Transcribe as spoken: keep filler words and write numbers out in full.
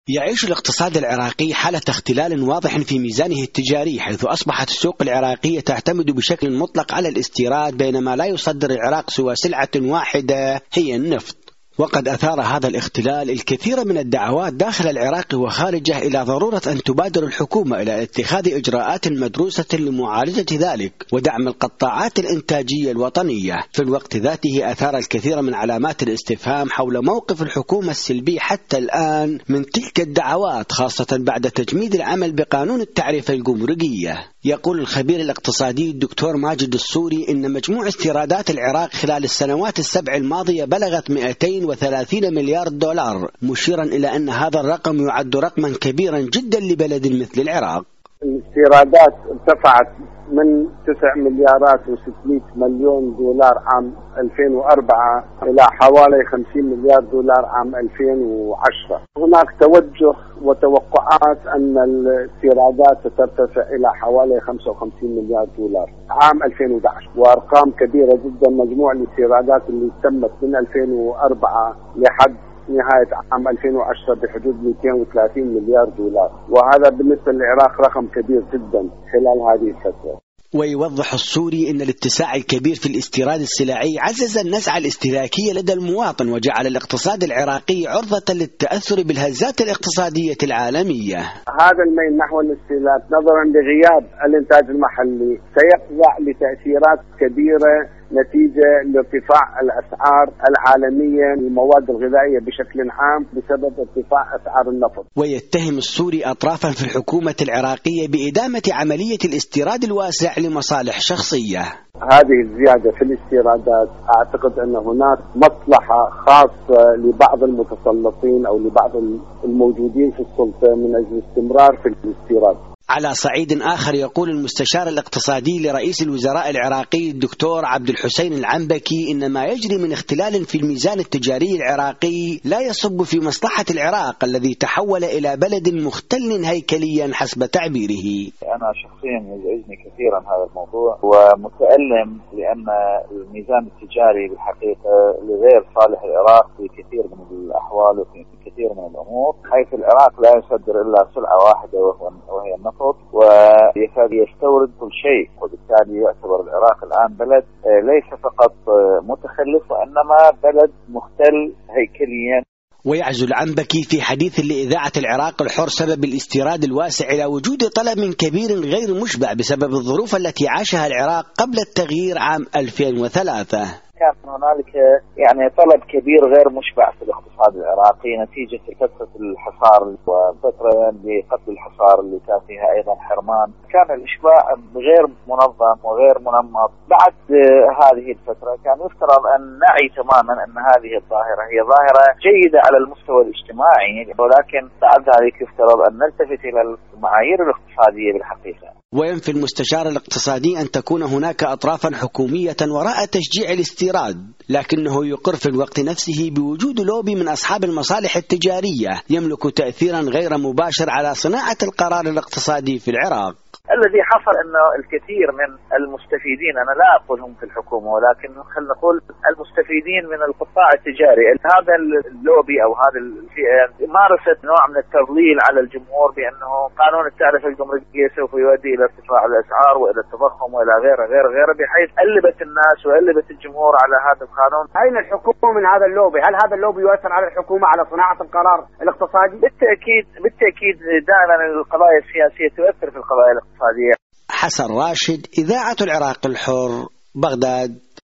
يعيش الاقتصاد العراقي حالة اختلال واضح في ميزانه التجاري، حيث أصبحت السوق العراقية تعتمد بشكل مطلق على الاستيراد، بينما لا يصدر العراق سوى سلعة واحدة هي النفط. وقد أثار هذا الاختلال الكثير من الدعوات داخل العراق وخارجه إلى ضرورة أن تبادر الحكومة إلى اتخاذ إجراءات مدروسة لمعالجة ذلك ودعم القطاعات الإنتاجية الوطنية. في الوقت ذاته أثار الكثير من علامات الاستفهام حول موقف الحكومة السلبي حتى الآن من تلك الدعوات، خاصة بعد تجميد العمل بقانون التعرفة الجمركية. يقول الخبير الاقتصادي الدكتور ماجد السوري إن مجموع استيرادات العراق خلال السنوات السبع الماضية بلغت مئتين وثلاثين مليار دولار، مشيرا إلى أن هذا الرقم يعد رقما كبيرا جدا لبلد مثل العراق. الاستيرادات ارتفعت من تسع مليارات وستمائة مليون دولار عام ألفين وأربعة إلى حوالي خمسين مليار دولار عام ألفين وعشرة. هناك توجه وتوقعات أن الاستيرادات سترتفع إلى حوالي خمسة وخمسين مليار دولار عام ألفين وأحد عشر، وأرقام كبيرة جدا. مجموع الاستيرادات اللي تمت من ألفين وأربعة لحد نهاية عام ألفين وعشرة بحدود مئتين وثلاثين مليار دولار، وهذا بالنسبة للعراق رقم كبير جدا خلال هذه الفترة. ويوضح السوري أن الاتساع الكبير في الاستيراد السلعي عزز النزعة الاستهلاكية لدى المواطن، وجعل الاقتصاد العراقي عرضة للتأثر بالهزات الاقتصادية العالمية. هذا الميل نحو الاستهلاك نظرا لغياب الإنتاج المحلي سيخضع لتأثيرات كبيرة نتيجة لارتفاع الأسعار العالمية للمواد الغذائية بشكل عام بسبب ارتفاع أسعار النفط. ويتهم السوري أطرافا في الحكومة العراقية بإدامة عملية الاستيراد الواسع لمصالح شخصية. هذه الزيادة في الاستيرادات أعتقد أن هناك مصلحة خاصة لبعض المتسلطين أو لبعض الموجودين في السلطة من أجل الاستمرار في الاستيراد. على صعيد آخر، يقول المستشار الاقتصادي لرئيس الوزراء العراقي الدكتور عبد الحسين العنبكي إن ما يجري من اختلال في الميزان التجاري العراقي لا يصب في مصلحة العراق الذي تحول إلى بلد مختل هيكليا حسب تعبيره. أنا شخصيا يزعجني كثيرا هذا الموضوع ومتألم، لأن الميزان التجاري بالحقيقة لغير صالح العراق في كثير من الأحوال وفي كثير من الأمور، حيث العراق لا يصدر إلا سلعة واحدة وهي النفط، ويكاد يستورد كل شيء، وبالتالي يعتبر العراق الآن بلد ليس فقط متخلف وإنما بلد مختل هيكليا. ويعزو العنبكي في حديث لإذاعة العراق الحر سبب الاستيراد الواسع إلى وجود طلب كبير غير مشبع بسبب الظروف التي عاشها العراق قبل التغيير عام ألفين وثلاثة. كان هنالك يعني طلب كبير غير مشبع في الاقتصاد العراقي نتيجة فترة الحصار وفترة لقتل الحصار اللي كان فيها أيضا حرمان. كان الإشباع غير منظم وغير منمط. بعد هذه الفترة كان يفترض أن نعي تماما أن هذه الظاهرة هي ظاهرة جيدة على المستوى الاجتماعي، ولكن بعد ذلك يفترض أن نلتفت إلى المعايير الاقتصادية بالحقيقة. وينفي المستشار الاقتصادي أن تكون هناك أطرافا حكومية وراء تشجيع الاستيراد، لكنه يقر في الوقت نفسه بوجود لوبي من أصحاب المصالح التجارية يملك تأثيرا غير مباشر على صناعة القرار الاقتصادي في العراق. الذي حصل أنه الكثير من المستفيدين، أنا لا أقول هم في الحكومة ولكن خلينا نقول المستفيدين من القطاع التجاري، هذا اللوبي أو هذا الفئة مارست نوع من التضليل على الجمهور بأنه قانون التعرفة الجمركية سوف يؤدي إلى ارتفاع الأسعار وإلى التضخم وإلى غيره غيره غيره، بحيث قلبت الناس وقلبت الجمهور على هذا القانون. أين الحكومة من هذا اللوبي؟ هل هذا اللوبي يؤثر على الحكومة على صناعة القرار الاقتصادي؟ بالتأكيد بالتأكيد دائما القضايا السياسية تؤثر في القضايا الاقتصادية. حسن راشد، إذاعة العراق الحر، بغداد.